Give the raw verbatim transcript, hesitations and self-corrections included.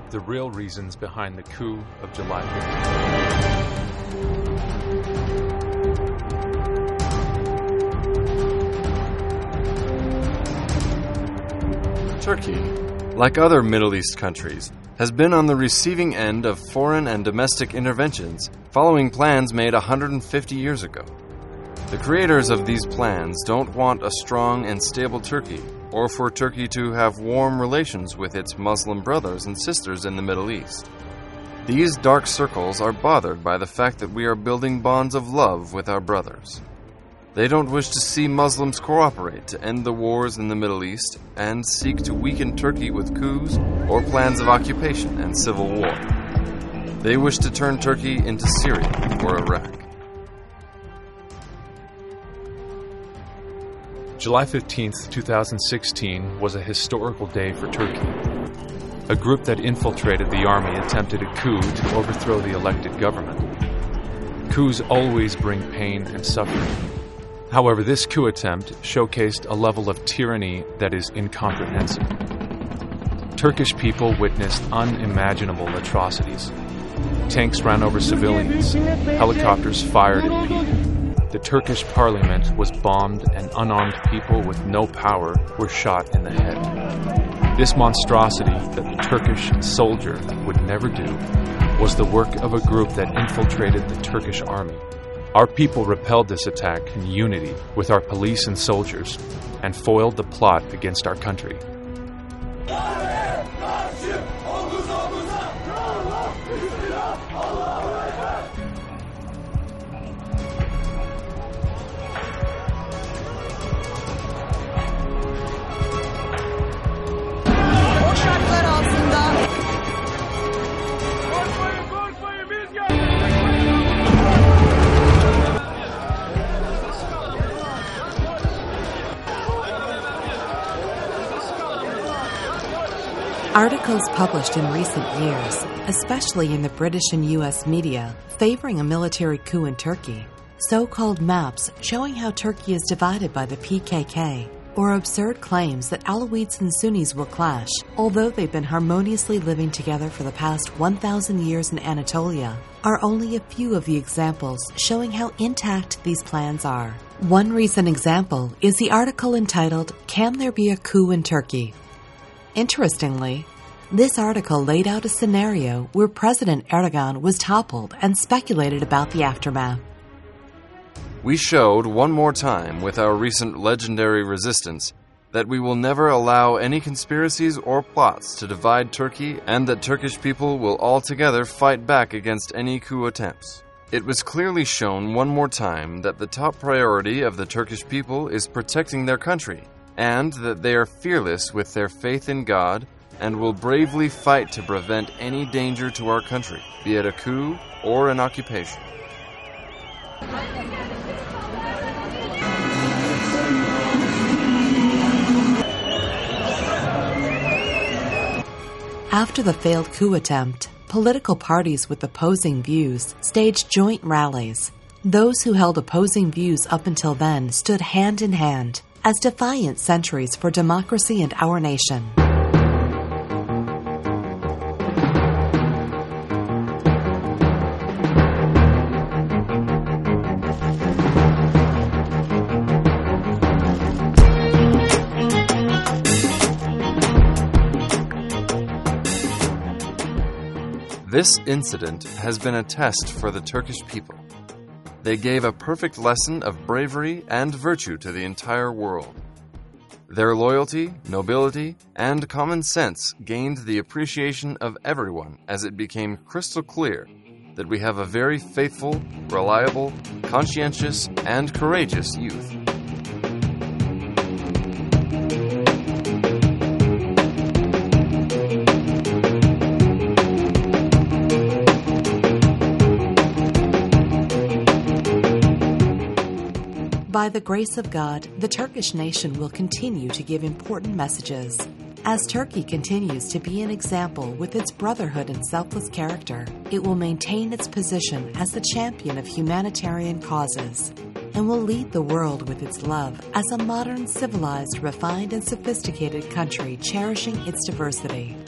the real reasons behind the coup of July fifteenth. Turkey, like other Middle East countries, has been on the receiving end of foreign and domestic interventions following plans made one hundred fifty years ago. The creators of these plans don't want a strong and stable Turkey, or for Turkey to have warm relations with its Muslim brothers and sisters in the Middle East. These dark circles are bothered by the fact that we are building bonds of love with our brothers. They don't wish to see Muslims cooperate to end the wars in the Middle East and seek to weaken Turkey with coups or plans of occupation and civil war. They wish to turn Turkey into Syria or Iraq. July fifteenth, two thousand sixteen was a historical day for Turkey. A group that infiltrated the army attempted a coup to overthrow the elected government. Coups always bring pain and suffering. However, this coup attempt showcased a level of tyranny that is incomprehensible. Turkish people witnessed unimaginable atrocities. Tanks ran over civilians, helicopters fired at people. The Turkish parliament was bombed and unarmed people with no power were shot in the head. This monstrosity that the Turkish soldier would never do was the work of a group that infiltrated the Turkish army. Our people repelled this attack in unity with our police and soldiers and foiled the plot against our country. Articles published in recent years, especially in the British and U S media, favoring a military coup in Turkey, so-called maps showing how Turkey is divided by the P K K, or absurd claims that Alawites and Sunnis will clash, although they've been harmoniously living together for the past one thousand years in Anatolia, are only a few of the examples showing how intact these plans are. One recent example is the article entitled, "Can There Be a Coup in Turkey?" Interestingly, this article laid out a scenario where President Erdogan was toppled and speculated about the aftermath. We showed one more time with our recent legendary resistance that we will never allow any conspiracies or plots to divide Turkey and that Turkish people will altogether fight back against any coup attempts. It was clearly shown one more time that the top priority of the Turkish people is protecting their country, and that they are fearless with their faith in God and will bravely fight to prevent any danger to our country, be it a coup or an occupation. After the failed coup attempt, political parties with opposing views staged joint rallies. Those who held opposing views up until then stood hand in hand as defiant sentries for democracy and our nation. This incident has been a test for the Turkish people. They gave a perfect lesson of bravery and virtue to the entire world. Their loyalty, nobility, and common sense gained the appreciation of everyone as it became crystal clear that we have a very faithful, reliable, conscientious, and courageous youth. By the grace of God, the Turkish nation will continue to give important messages. As Turkey continues to be an example with its brotherhood and selfless character, it will maintain its position as the champion of humanitarian causes and will lead the world with its love as a modern, civilized, refined, and sophisticated country cherishing its diversity.